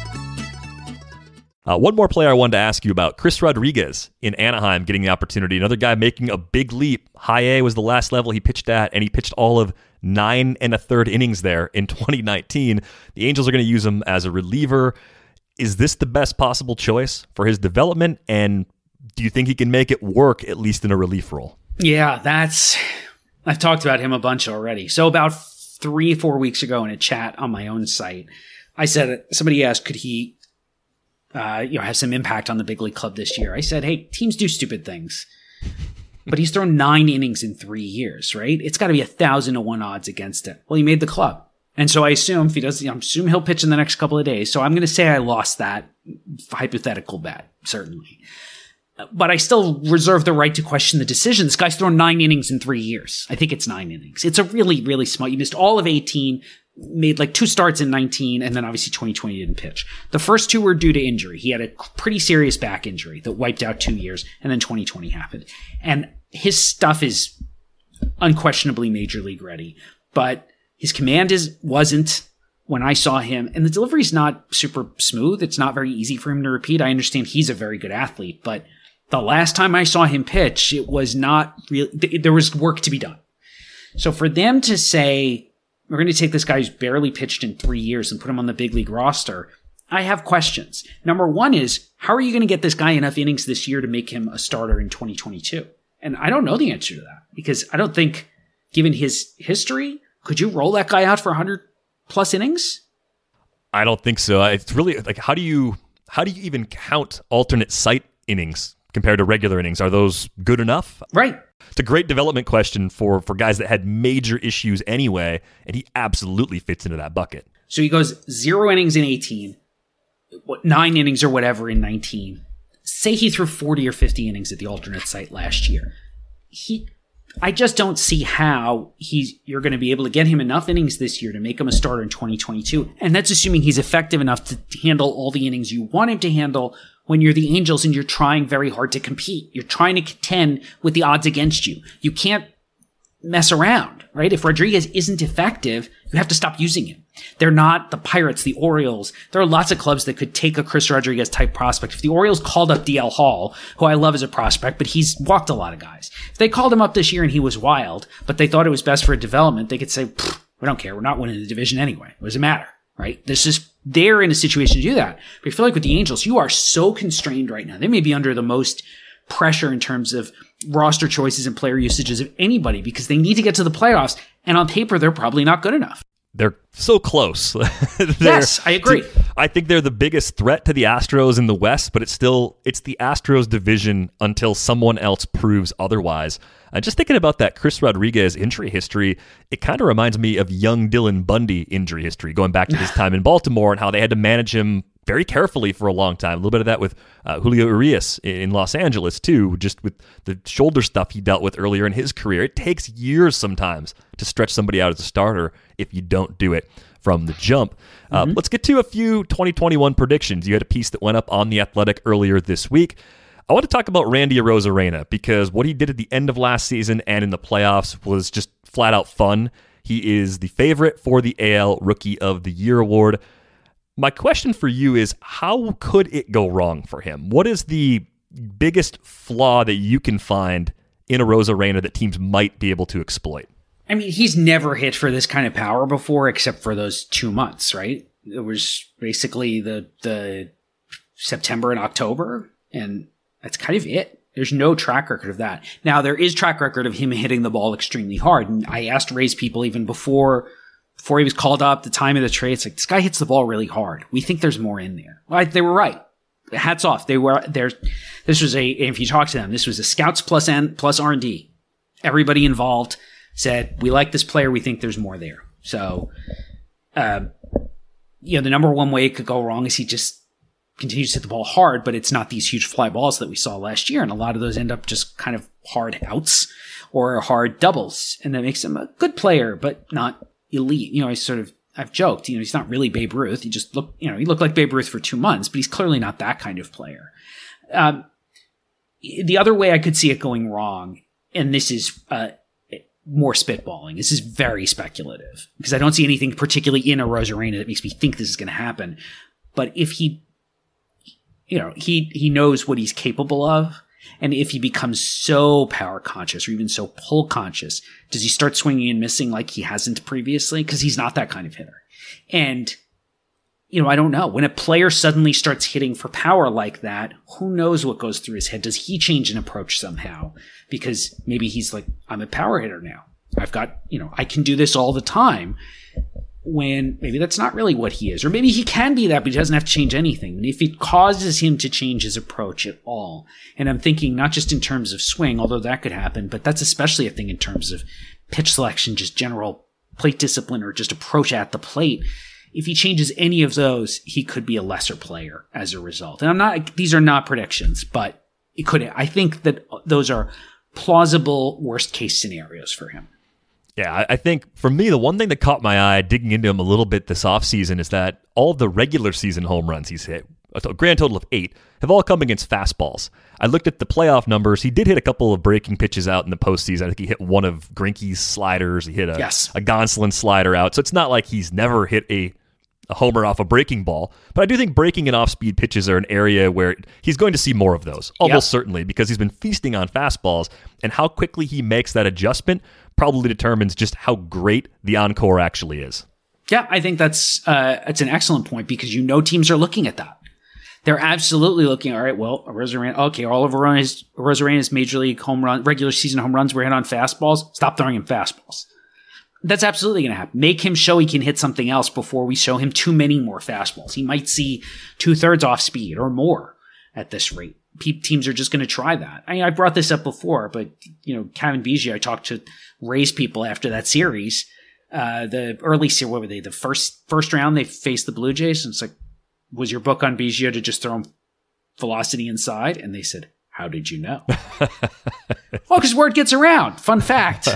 Uh, one more player I wanted to ask you about, Chris Rodriguez in Anaheim getting the opportunity. Another guy making a big leap. High A was the last level he pitched at, and he pitched all of nine and a third innings there in twenty nineteen. The Angels are going to use him as a reliever. Is this the best possible choice for his development? And do you think he can make it work, at least in a relief role? Yeah, that's... I've talked about him a bunch already. So about three, four weeks ago in a chat on my own site, I said, somebody asked, could he Uh, you know, have some impact on the big league club this year? I said, hey, teams do stupid things. But he's thrown nine innings in three years, right? It's got to be a thousand to one odds against it. Well, he made the club. And so I assume if he does, you know, I assume he'll pitch in the next couple of days. So I'm going to say I lost that hypothetical bet, certainly. But I still reserve the right to question the decision. This guy's thrown nine innings in three years. I think it's nine innings. It's a really, really small. You missed all of eighteen, made like two starts in nineteen, and then obviously twenty twenty didn't pitch. The first two were due to injury. He had a pretty serious back injury that wiped out two years, and then twenty twenty happened. And his stuff is unquestionably major league ready, but his command is wasn't when I saw him, and the delivery's not super smooth. It's not very easy for him to repeat. I understand he's a very good athlete, but the last time I saw him pitch, it was not really, there was work to be done. So for them to say, we're going to take this guy who's barely pitched in three years and put him on the big league roster, I have questions. Number one is, how are you going to get this guy enough innings this year to make him a starter in twenty twenty-two? And I don't know the answer to that, because I don't think, given his history, could you roll that guy out for one hundred plus innings? I don't think so. It's really like, how do you how do you even count alternate site innings compared to regular innings? Are those good enough? Right. It's a great development question for, for guys that had major issues anyway, and he absolutely fits into that bucket. So he goes zero innings in eighteen, nine innings or whatever in nineteen. Say he threw forty or fifty innings at the alternate site last year. He, I just don't see how he's you're going to be able to get him enough innings this year to make him a starter in twenty twenty-two. And that's assuming he's effective enough to handle all the innings you want him to handle when you're the Angels and you're trying very hard to compete. You're trying to contend with the odds against you. You can't mess around, right? If Rodriguez isn't effective, you have to stop using him. They're not the Pirates, the Orioles. There are lots of clubs that could take a Chris Rodriguez type prospect. If the Orioles called up D L Hall, who I love as a prospect, but he's walked a lot of guys. If they called him up this year and he was wild, but they thought it was best for development, they could say, we don't care. We're not winning the division anyway. What does it matter? right? This is, they're in a situation to do that. But I feel like with the Angels, you are so constrained right now. They may be under the most pressure in terms of roster choices and player usages of anybody because they need to get to the playoffs. And on paper, they're probably not good enough. They're so close. Yes, I agree. I think they're the biggest threat to the Astros in the West, but it's still, it's the Astros division until someone else proves otherwise. And just thinking about that Chris Rodriguez injury history, it kind of reminds me of young Dylan Bundy injury history, going back to his time in Baltimore and how they had to manage him very carefully for a long time. A little bit of that with uh, Julio Urias in Los Angeles, too, just with the shoulder stuff he dealt with earlier in his career. It takes years sometimes to stretch somebody out as a starter if you don't do it from the jump. Uh, mm-hmm. Let's get to a few twenty twenty-one predictions. You had a piece that went up on The Athletic earlier this week. I want to talk about Randy Arozarena because what he did at the end of last season and in the playoffs was just flat out fun. He is the favorite for the A L Rookie of the Year award. My question for you is, how could it go wrong for him? What is the biggest flaw that you can find in Arozarena that teams might be able to exploit? I mean, he's never hit for this kind of power before except for those two months, right? It was basically the the September and October, and that's kind of it. There's no track record of that. Now, there is track record of him hitting the ball extremely hard, and I asked Rays people even before... Before he was called up, the time of the trade, it's like, this guy hits the ball really hard. We think there's more in there. Well, they were right. Hats off. They were there. This was a, if you talk to them, this was a scouts plus N plus R and D. Everybody involved said, we like this player. We think there's more there. So, uh, you know, the number one way it could go wrong is he just continues to hit the ball hard, but it's not these huge fly balls that we saw last year. And a lot of those end up just kind of hard outs or hard doubles. And that makes him a good player, but not elite. You know, I sort of, I've joked, you know, he's not really Babe Ruth. He just looked, you know, he looked like Babe Ruth for two months, but he's clearly not that kind of player. Um, the other way I could see it going wrong, and this is uh, more spitballing, this is very speculative, because I don't see anything particularly in Arozarena that makes me think this is going to happen. But if he, you know, he, he knows what he's capable of, and if he becomes so power conscious or even so pull conscious, does he start swinging and missing like he hasn't previously? Because he's not that kind of hitter. And, you know, I don't know. When a player suddenly starts hitting for power like that, who knows what goes through his head? Does he change an approach somehow? Because maybe he's like, I'm a power hitter now. I've got, you know, I can do this all the time. When maybe that's not really what he is. Or maybe he can be that, but he doesn't have to change anything. And if it causes him to change his approach at all, and I'm thinking not just in terms of swing, although that could happen, but that's especially a thing in terms of pitch selection, just general plate discipline, or just approach at the plate. If he changes any of those, he could be a lesser player as a result. And I'm not, these are not predictions, but it could, I think that those are plausible worst case scenarios for him. Yeah, I think for me, the one thing that caught my eye digging into him a little bit this offseason is that all of the regular season home runs he's hit, a grand total of eight, have all come against fastballs. I looked at the playoff numbers. He did hit a couple of breaking pitches out in the postseason. I think he hit one of Greinke's sliders. He hit a, yes. a Gonsolin slider out. So it's not like he's never hit a, a homer off a breaking ball. But I do think breaking and off-speed pitches are an area where he's going to see more of those, almost yep. certainly, because he's been feasting on fastballs. And how quickly he makes that adjustment probably determines just how great the encore actually is. Yeah, I think that's uh, it's an excellent point, because you know teams are looking at that. They're absolutely looking, all right, well, Arozarena, okay, all of Arozarena's major league home run, regular season home runs were hit on fastballs. Stop throwing him fastballs. That's absolutely going to happen. Make him show he can hit something else before we show him too many more fastballs. He might see two-thirds off speed or more at this rate. Teams are just going to try that. I mean, I brought this up before, but, you know, Cavan Biggio, I talked to Rays people after that series. Uh, the early series, what were they? The first first round, they faced the Blue Jays. And it's like, was your book on Biggio to just throw him velocity inside? And they said, how did you know? Well, because word gets around. Fun fact.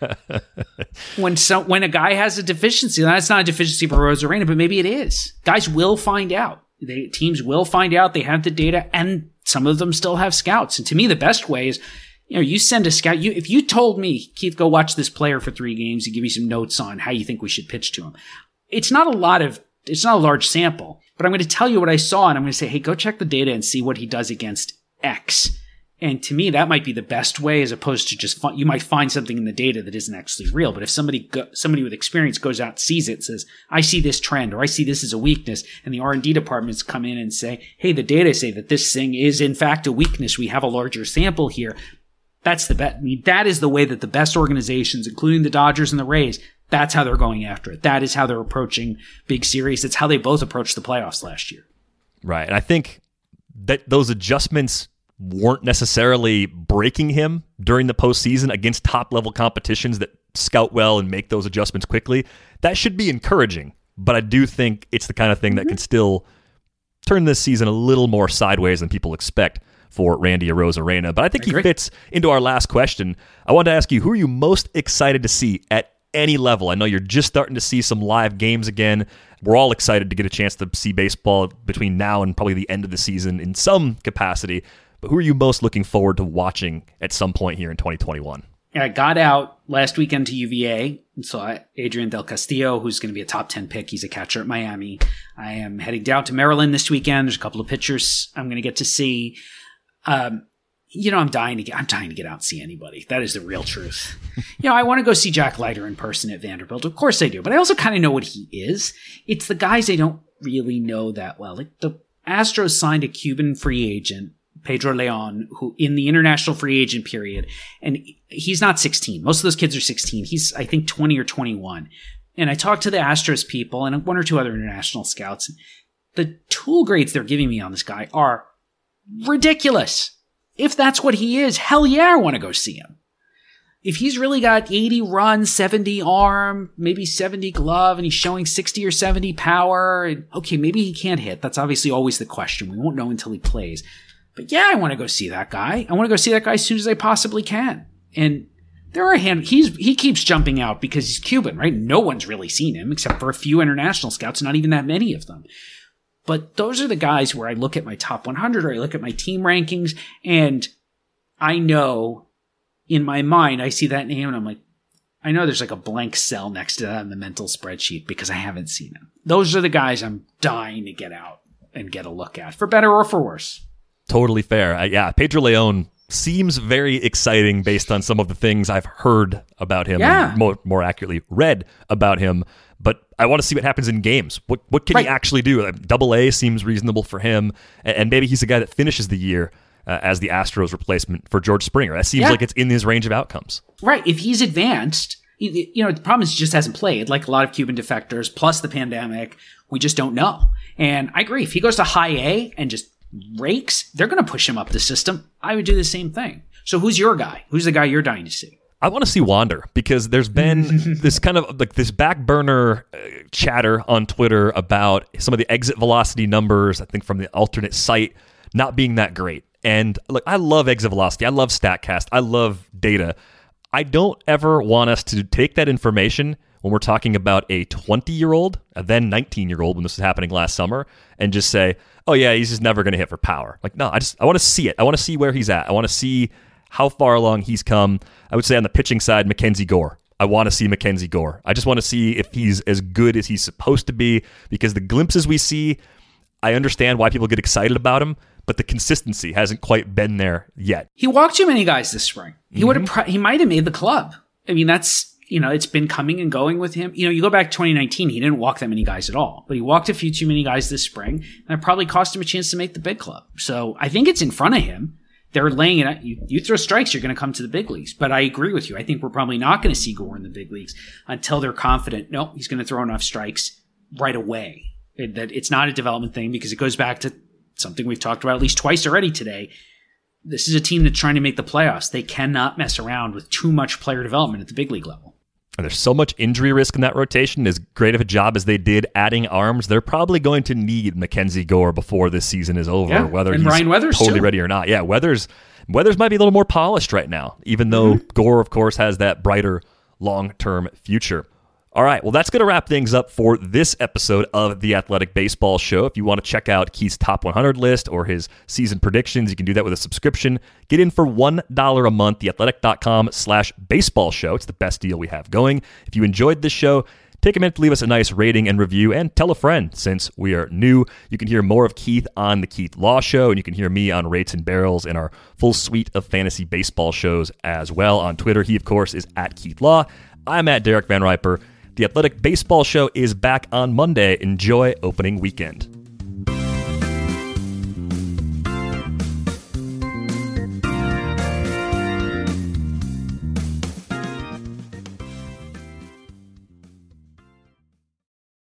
when so, when a guy has a deficiency, that's not a deficiency for Arozarena, but maybe it is. Guys will find out. They, teams will find out. They have the data, and some of them still have scouts. And to me, the best way is, you know, you send a scout. You, if you told me, Keith, go watch this player for three games and give me some notes on how you think we should pitch to him. It's not a lot of, it's not a large sample, but I'm going to tell you what I saw, and I'm going to say, hey, go check the data and see what he does against X. And to me, that might be the best way, as opposed to just fun- you might find something in the data that isn't actually real. But if somebody go- somebody with experience goes out, sees it, says, "I see this trend," or "I see this as a weakness," and the R and D departments come in and say, "Hey, the data say that this thing is in fact a weakness. We have a larger sample here." That's the bet. I mean, that is the way that the best organizations, including the Dodgers and the Rays, that's how they're going after it. That is how they're approaching big series. It's how they both approached the playoffs last year. Right, and I think that those adjustments weren't necessarily breaking him during the postseason against top-level competitions that scout well and make those adjustments quickly. That should be encouraging, but I do think it's the kind of thing mm-hmm. that can still turn this season a little more sideways than people expect for Randy Arozarena. But I think I he fits into our last question. I wanted to ask you, who are you most excited to see at any level? I know you're just starting to see some live games again. We're all excited to get a chance to see baseball between now and probably the end of the season in some capacity. But who are you most looking forward to watching at some point here in twenty twenty-one? I got out last weekend to U V A and saw Adrian Del Castillo, who's going to be a top ten pick. He's a catcher at Miami. I am heading down to Maryland this weekend. There's a couple of pitchers I'm going to get to see. Um, you know, I'm dying to get, I'm dying to get out and see anybody. That is the real truth. You know, I want to go see Jack Leiter in person at Vanderbilt. Of course I do, but I also kind of know what he is. It's the guys I don't really know that well. Like the Astros signed a Cuban free agent, Pedro Leon, who in the international free agent period, and he's not sixteen. Most of those kids are sixteen. He's, I think, twenty or twenty-one. And I talked to the Astros people and one or two other international scouts. The tool grades they're giving me on this guy are ridiculous. If that's what he is, hell yeah, I want to go see him. If he's really got eighty runs, seventy arm, maybe seventy glove, and he's showing sixty or seventy power, and okay, maybe he can't hit. That's obviously always the question. We won't know until he plays. But yeah, I want to go see that guy. I want to go see that guy as soon as I possibly can. And there are a hand, he's, he keeps jumping out because he's Cuban, right? No one's really seen him except for a few international scouts, not even that many of them. But those are the guys where I look at my top one hundred or I look at my team rankings and I know in my mind, I see that name and I'm like, I know there's like a blank cell next to that in the mental spreadsheet because I haven't seen him. Those are the guys I'm dying to get out and get a look at, for better or for worse. Totally fair. Uh, yeah, Pedro Leon seems very exciting based on some of the things I've heard about him, yeah. and more, more accurately, read about him. But I want to see what happens in games. What what can right. he actually do? Double A seems reasonable for him, and, and maybe he's a guy that finishes the year uh, as the Astros replacement for George Springer. That seems yeah. like it's in his range of outcomes. Right. If he's advanced, you know, the problem is he just hasn't played, like a lot of Cuban defectors, plus the pandemic. We just don't know. And I agree. If he goes to high A and just rakes, they're going to push him up the system. I would do the same thing. So who's your guy? Who's the guy you're dying to see? I want to see Wander because there's been this kind of like this back burner uh, chatter on Twitter about some of the exit velocity numbers, I think from the alternate site, not being that great. And look, I love exit velocity. I love StatCast. I love data. I don't ever want us to take that information when we're talking about a twenty-year-old, a then nineteen-year-old when this was happening last summer, and just say, oh yeah, he's just never going to hit for power. Like, no, I just I want to see it. I want to see where he's at. I want to see how far along he's come. I would say on the pitching side, Mackenzie Gore. I want to see Mackenzie Gore. I just want to see if he's as good as he's supposed to be, because the glimpses we see, I understand why people get excited about him, but the consistency hasn't quite been there yet. He walked too many guys this spring. He mm-hmm. would have. Pro- he might have made the club. I mean, that's, you know, it's been coming and going with him. You know, you go back to twenty nineteen, he didn't walk that many guys at all, but he walked a few too many guys this spring, and it probably cost him a chance to make the big club. So I think it's in front of him. They're laying it out. You, you throw strikes, you're going to come to the big leagues. But I agree with you. I think we're probably not going to see Gore in the big leagues until they're confident, no, he's going to throw enough strikes right away. It, that it's not a development thing, because it goes back to something we've talked about at least twice already today. This is a team that's trying to make the playoffs. They cannot mess around with too much player development at the big league level. And there's so much injury risk in that rotation. As great of a job as they did adding arms, they're probably going to need Mackenzie Gore before this season is over, yeah. whether and he's Ryan Weathers totally too. ready or not. Yeah, Weathers Weathers might be a little more polished right now, even though mm-hmm. Gore, of course, has that brighter long-term future. All right, well, that's going to wrap things up for this episode of the Athletic Baseball Show. If you want to check out Keith's Top one hundred list or his season predictions, you can do that with a subscription. Get in for one dollar a month, theathletic.com slash baseball show. It's the best deal we have going. If you enjoyed this show, take a minute to leave us a nice rating and review, and tell a friend since we are new. You can hear more of Keith on The Keith Law Show, and you can hear me on Rates and Barrels and our full suite of fantasy baseball shows as well. On Twitter, he, of course, is at Keith Law. I'm at Derek Van Riper. The Athletic Baseball Show is back on Monday. Enjoy opening weekend.